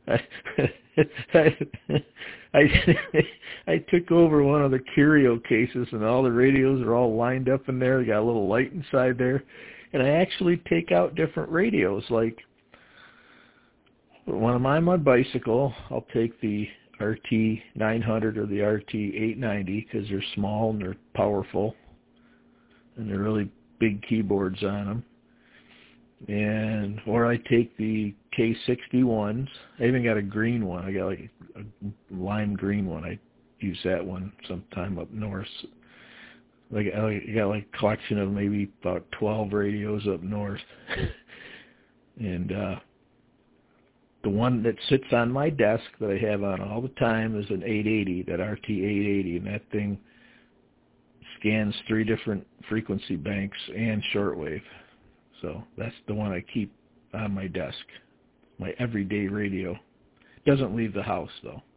I, I, I took over one of the curio cases, and all the radios are all lined up in there. They got a little light inside there, and I actually take out different radios. Like when I'm on my bicycle, I'll take the RT900 or the RT890 because they're small and they're powerful, and they're really big keyboards on them. Or I take the K61s. I even got a green one. I got like a lime green one. I use that one sometime up north. I got like a collection of maybe about 12 radios up north. And the one that sits on my desk that I have on all the time is an 880, that RT880, and that thing scans 3 different frequency banks and shortwave. So that's the one I keep on my desk, my everyday radio. Doesn't leave the house, though.